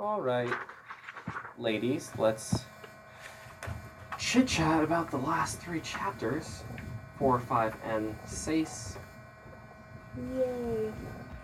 All right, ladies, let's chit-chat about the last 3 chapters. 4, 5, and 6. Yay.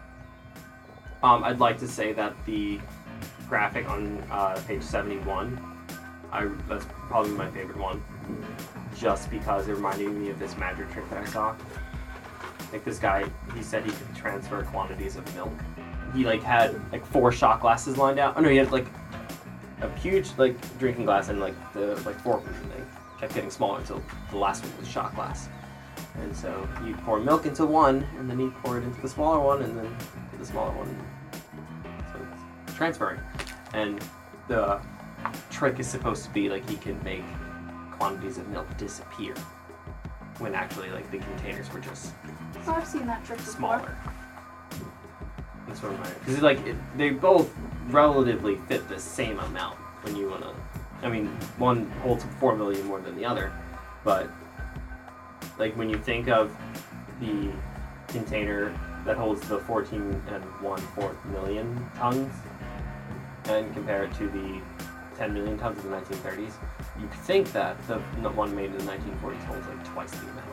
I'd like to say that the graphic on page 71, that's probably my favorite one, just because it reminded me of this magic trick that I saw. Like this guy, he said he could transfer quantities of milk. He had 4 shot glasses lined out. Oh no, he had a huge drinking glass and the fork and they kept getting smaller until the last one was a shot glass. And so you pour milk into one, and then you pour it into the smaller one, and then the smaller one. So it's transferring. And the trick is supposed to be he can make quantities of milk disappear, when actually the containers were just Oh, I've seen that trick before. smaller. That's what I'm because they both relatively fit the same amount when you wanna. I mean, one holds 4 million more than the other, but when you think of the container that holds the 14 1/4 million tons, and compare it to the 10 million tons of the 1930s, you'd think that the one made in the 1940s holds twice the amount.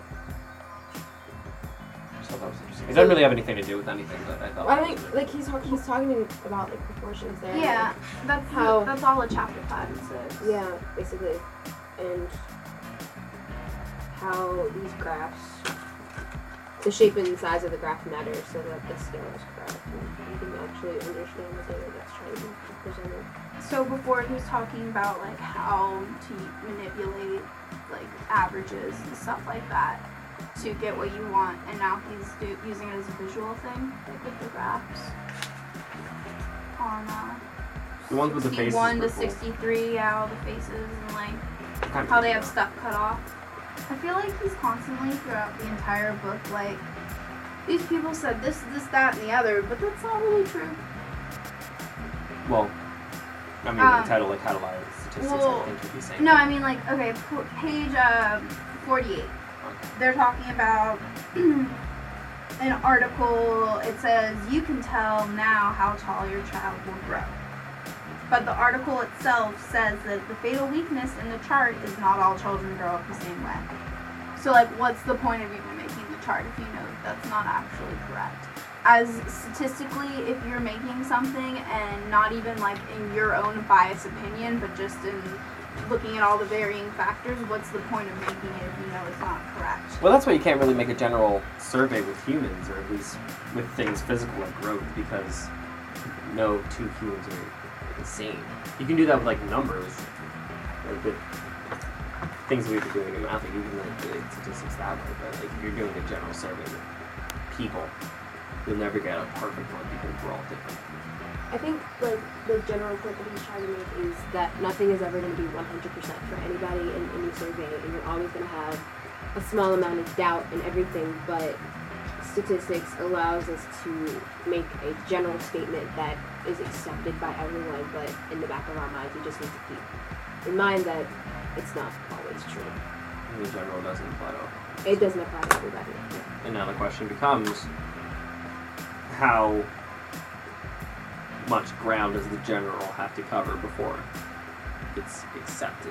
So that was interesting. It doesn't really have anything to do with anything, but I thought. I think he's talking about proportions there. Yeah, that's all a chapter 5 and 6. Yeah, basically, and how these graphs, the shape and size of the graph matter, so that the scale is correct, and you can actually understand the data that's trying to be presented. So before he was talking about how to manipulate averages and stuff like that to get what you want, and now he's using it as a visual thing, with the graphs on the ones with the faces. 61 to were cool. 63, yeah, all the faces and how they have stuff cut off. I feel he's constantly throughout the entire book these people said this, that, and the other, but that's not really true. Well, I mean, the title how to lie with statistics. I think you'd be saying. No, I mean okay, page 48. They're talking about an article. It says, you can tell now how tall your child will grow. But the article itself says that the fatal weakness in the chart is not all children grow up the same way. So, what's the point of even making the chart if you know that's not actually correct? As statistically, if you're making something and not even in your own biased opinion, but just in looking at all the varying factors, what's the point of making it if you know it's not correct? Well, that's why you can't really make a general survey with humans, or at least with things physical like growth, because no 2 humans are the same. You can do that with numbers, with things we've been doing in math. You can manipulate statistics that way, but if you're doing a general survey with people, you'll never get a perfect one because we're all different. I think the general point that he's trying to make is that nothing is ever going to be 100% for anybody in any survey, and you're always going to have a small amount of doubt in everything, but statistics allows us to make a general statement that is accepted by everyone, but in the back of our minds we just need to keep in mind that it's not always true. In general, doesn't apply to all. It doesn't apply to everybody. And now the question becomes, how much ground does the general have to cover before it's accepted?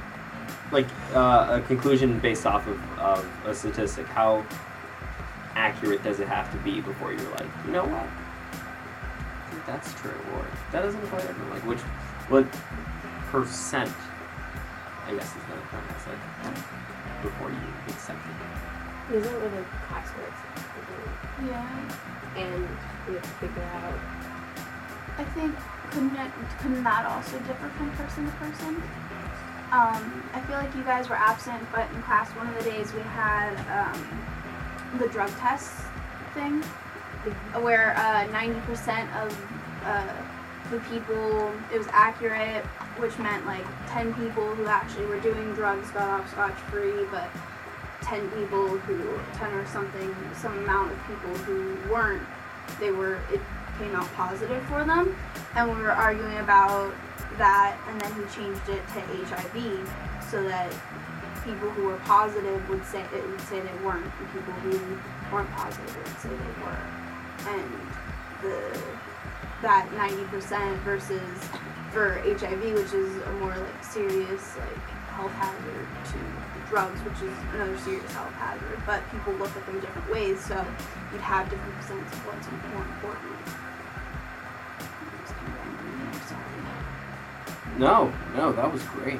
A conclusion based off of a statistic, how accurate does it have to be before you're you know what? I think that's true, or that doesn't apply to everyone. What percent, I guess is the premise, before you accept it? These are really classwork. Yeah. And we have to figure out. I think, couldn't that also differ from person to person? I feel you guys were absent, but in class one of the days we had the drug test thing, where 90% of the people, it was accurate, which meant 10 people who actually were doing drugs got off scotch-free, but 10 people who, 10 or something, some amount of people who weren't, it came out positive for them, and we were arguing about that, and then he changed it to HIV, so that people who were positive would say they weren't, and people who weren't positive would say they were. And that 90% versus for HIV, which is a more like serious like health hazard, to drugs, which is another serious health hazard. But people look at them different ways, so you'd have different percents of what's more important. I'm just kind of rambling here, sorry. No, that was great.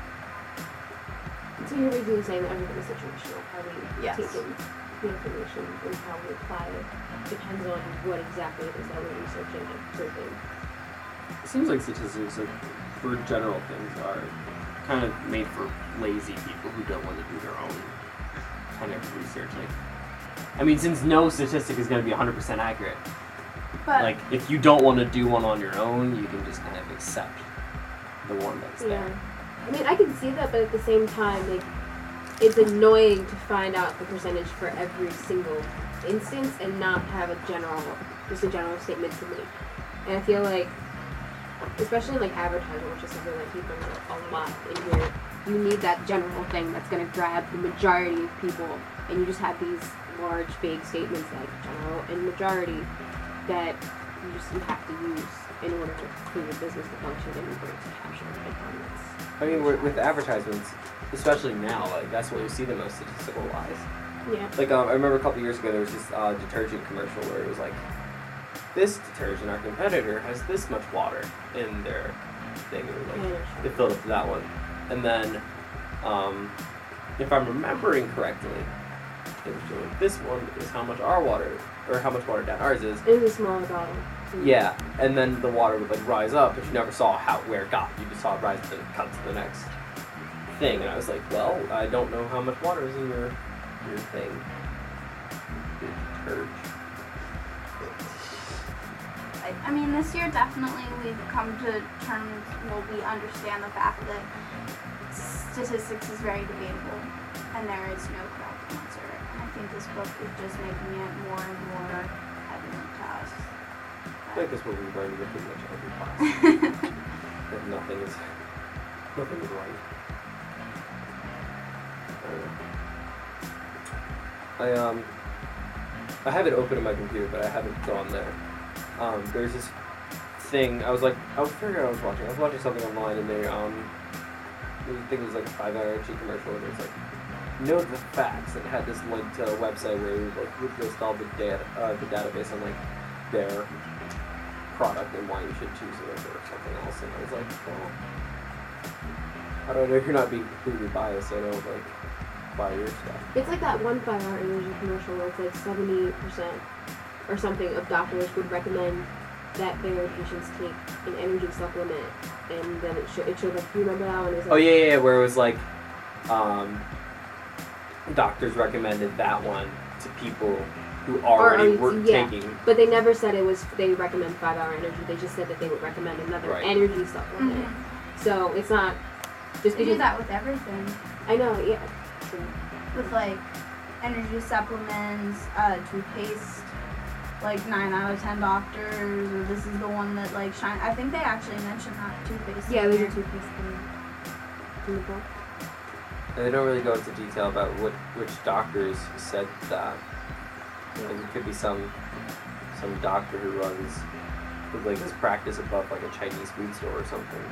So you're basically saying that everything is situational. How we Yes. take in the information and how we apply it depends on what exactly it is that we're researching and observing. It seems like statistics, like, for general things, are kind of made for lazy people who don't want to do their own kind of research. Like, I mean, since no statistic is going to be 100% accurate, But like, if you don't want to do one on your own, you can just kind of accept the one that's Yeah. there. I mean, I can see that, but at the same time, like, it's annoying to find out the percentage for every single instance and not have a general statement to make. And I feel like, especially in, like, advertising, which is something that people know a lot in here, you need that general thing that's going to grab the majority of people, and you just have these large, vague statements like general and majority that you have to use in order for your business to function and in order to capture economics. I mean, with advertisements, especially now, like, that's what you see the most statistical-wise. Yeah. Like, I remember a couple years ago, there was this detergent commercial where it was like, this detergent, our competitor, has this much water in their thing. It was like, it filled up to that one. And then, if I'm remembering correctly, it was showing this one is how much our water, or how much watered down ours is. It was a smaller bottle. Yeah, and then the water would like rise up, but you never saw where it got. You just saw it rise and then cut to the next thing. And I was like, well, I don't know how much water is in your thing. Your detergent. I mean, this year definitely we've come to terms, well, we understand the fact that statistics is very debatable and there is no correct answer. And I think this book is just making it more and more evident to us. I think that's what we learned in pretty much every class. That nothing is right. I have it open on my computer, but I haven't gone there. There's this thing. I was watching something online, and they I think it was like a 5-hour energy commercial, and it was like, know the facts, and it had this link to a website where it would list all the database on like their product and why you should choose it over something else. And I was like, well, I don't know if you're not being completely biased, so I don't like buy your stuff. It's like that one 5-hour energy commercial where it's like 70% or something of doctors would recommend that their patients take an energy supplement, and then it showed like, you remember that one? It was like, Oh yeah, where it was like, doctors recommended that one to people who already were taking. But they never said they recommend 5-hour energy. They just said that they would recommend another energy supplement. Mm-hmm. So it's not just They because do that with everything. I know, yeah. True. With like energy supplements, toothpaste, like 9 out of 10 doctors, or this is the one that like shine. I think they actually mentioned that toothpaste. Yeah, in there's there. a toothpaste in the book. And they don't really go into detail about which doctors said that. Like, it could be some doctor who runs like his practice above like a Chinese food store or something.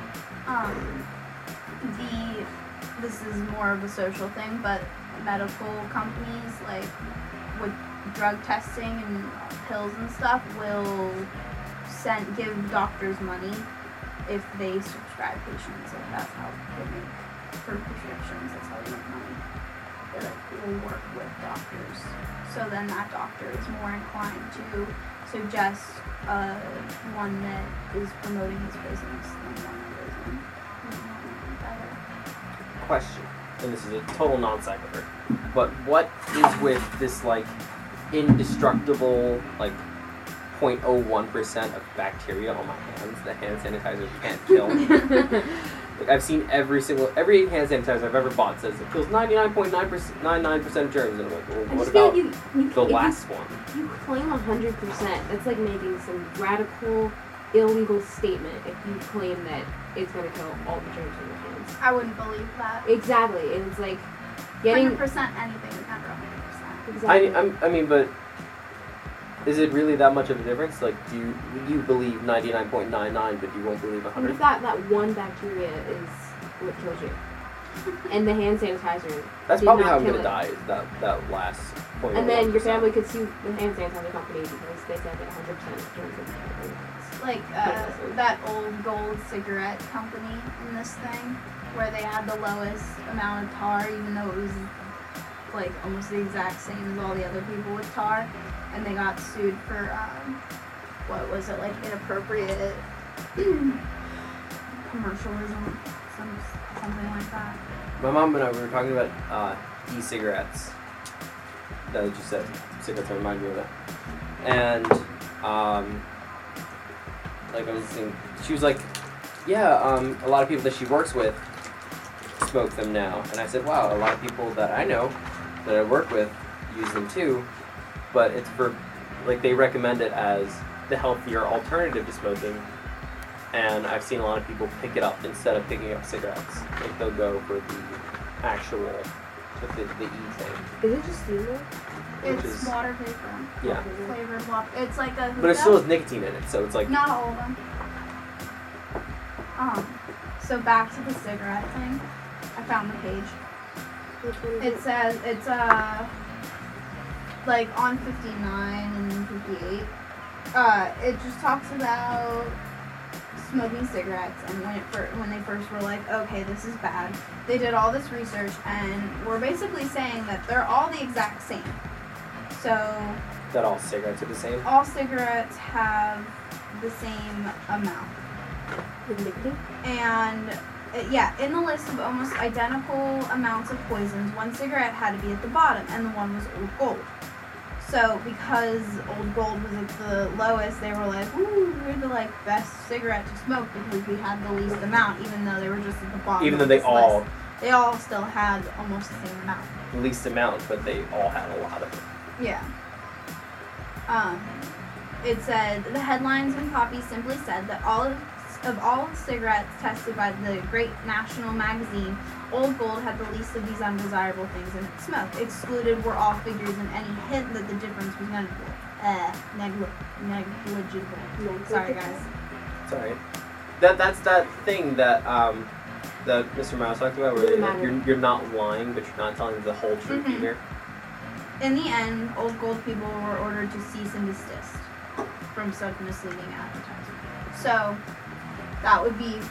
This is more of a social thing, but medical companies, like with drug testing and pills and stuff, will give doctors money if they subscribe patients. Like, that's how they make for prescriptions. That's how they make money. They will work with doctors, so then that doctor is more inclined to suggest one that is promoting his business than one that isn't. Better. Question, and this is a total non sequitur, but what is with this like indestructible like 0.01% of bacteria on my hands? The hand sanitizer can't kill. Like, I've seen every hand sanitizer I've ever bought says it kills 99.99% of germs, and I'm like, well, what about the last one? You claim 100%. That's like making some radical, illegal statement if you claim that it's going to kill all the germs in your hands. I wouldn't believe that. Exactly, and it's like getting 100% anything is never 100%. exactly. I mean, but Is it really that much of a difference? Like, do you believe 99.99, but you won't believe What 100? if that one bacteria is what kills you? And the hand sanitizer. That's did probably not how I'm kill gonna it. die. Is that last point? And then your family could sue the hand sanitizer company because they said that 100% germs would kill you. Like that old gold cigarette company in this thing, where they had the lowest amount of tar, even though it was like almost the exact same as all the other people with tar, and they got sued for what was it, like inappropriate commercialism, something like that. My mom and I were talking about e-cigarettes. That was just said cigarettes remind me of it. And like I was saying, she was like, yeah, a lot of people that she works with smoke them now. And I said, wow, a lot of people that I know that I work with use them too, but it's for, like, they recommend it as the healthier alternative to smoking. And I've seen a lot of people pick it up instead of picking up cigarettes. Like, they'll go for the actual, the E thing. Is it just steamer? Which It's is- water vapor, Yeah. flavored water. It's like a But it still has nicotine in it, so it's like, not all of them. So back to the cigarette thing. I found the page. Which one is It says it's like on 59 and 58. It just talks about smoking cigarettes, and when they first were like, okay, this is bad. They did all this research and were basically saying that they're all the exact same. So that all cigarettes are the same. all cigarettes have the same amount. with nicotine? And yeah, in the list of almost identical amounts of poisons, one cigarette had to be at the bottom, and the one was Old Gold. So because Old Gold was at the lowest, they were like, "Ooh, we're the like best cigarette to smoke because we had the least amount," even though they were just at the bottom. Even though of they this all, list. They all still had almost the same amount. least amount, but they all had a lot of it. Yeah. It said the headlines and copy simply said that all cigarettes tested by the Great National Magazine, Old Gold had the least of these undesirable things in its smoke. Excluded were all figures and any hint that the difference was negligible. Sorry, guys. Sorry. That's that thing that that Mr. Mouse talked about, where Doesn't like, matter. you're not lying, but you're not telling the whole truth Mhm. either. In the end, Old Gold people were ordered to cease and desist from such misleading advertising. So, that would be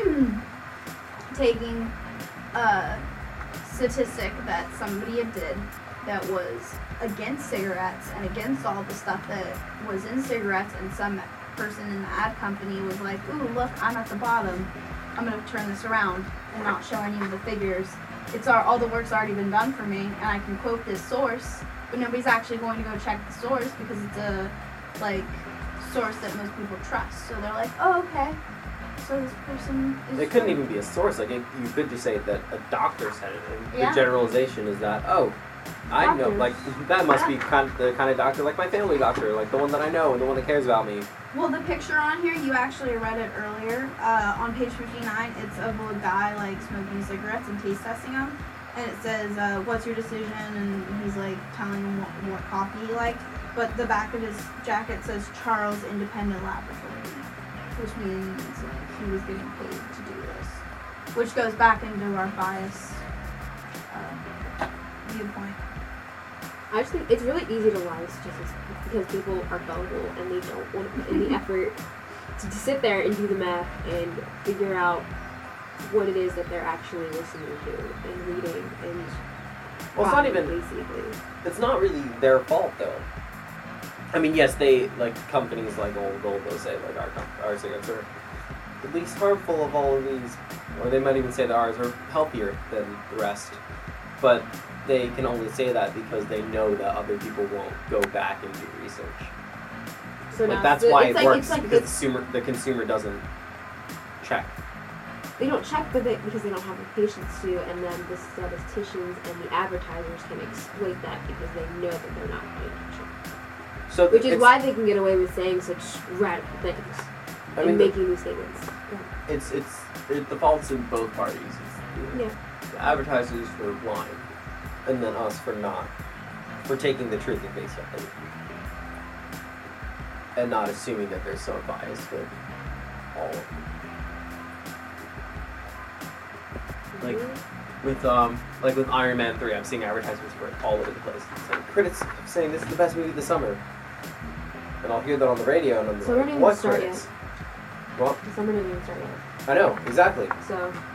taking a statistic that somebody did that was against cigarettes and against all the stuff that was in cigarettes, and some person in the ad company was like, ooh, look, I'm at the bottom. I'm going to turn this around and not show any of the figures. All the work's already been done for me, and I can quote this source, but nobody's actually going to go check the source because it's a source that most people trust. So they're like, oh, okay. So this person is. It couldn't even be a source. Like, you could just say that a doctor said it. And Yeah. the generalization is that, oh, I know, Doctors. like, that must be the kind of doctor, like my family doctor, like the one that I know and the one that cares about me. Well, the picture on here, you actually read it earlier. On page 59, it's of a guy like smoking cigarettes and taste testing them. And it says, what's your decision? And he's like telling him what coffee he liked. But the back of his jacket says Charles Independent Laboratory, which means like he was getting paid to do this. Which goes back into our bias viewpoint. I just think it's really easy to lie to statistics because people are gullible and they don't want to put in the effort to sit there and do the math and figure out what it is that they're actually listening to and reading and Well, it's not buying, even, basically. it's not really their fault, though. I mean, yes, they, like, companies like Old Gold will say, like, our cigarettes are the least harmful of all of these, or they might even say that ours are healthier than the rest. But they can only say that because they know that other people won't go back and do research. So Like, now that's it's why like, it works, it's like because the consumer doesn't check. they don't check because they don't have the patience to, and then the statisticians and the advertisers can exploit that because they know that they're not paying attention. So Which is it's- why they can get away with saying such radical things I and mean, making these statements. the fault's in both parties. It's Yeah. the advertisers for lying, and then us for taking the truth at face value. and not assuming that they're so biased with all. Like with Iron Man 3, I'm seeing advertisements for it all over the place. Saying, critics saying this is the best movie of the summer. And I'll hear that on the radio and I'm Summer like, didn't what start critics? What? The summer didn't even start yet. I know, exactly. So